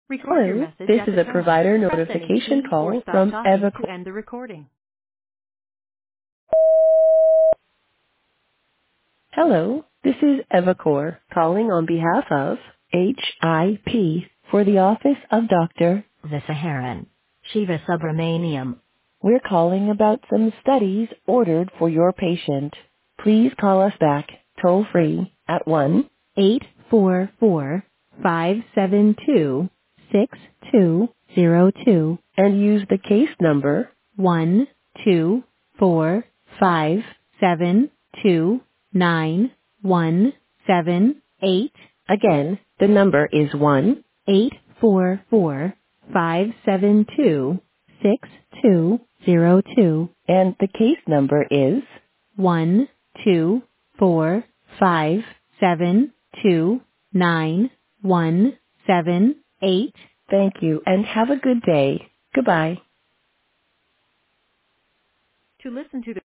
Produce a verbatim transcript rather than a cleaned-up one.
Record your Hello, message this at is the a tone. provider Press any notification key or call stop from talking Evacor. to end the recording. Hello, this is Evacor calling on behalf of H I P for the office of Doctor Visaharan Shiva Subramaniam. We're calling about some studies ordered for your patient. Please call us back toll free at one eight four four five seven two six two zero two and use the case number one two four five seven two nine one seven eight. Again, the number is one eight four four five seven two six two zero two and the case number is one two four five seven two nine one seven eight. Thank you and have a good day. Goodbye. To listen to the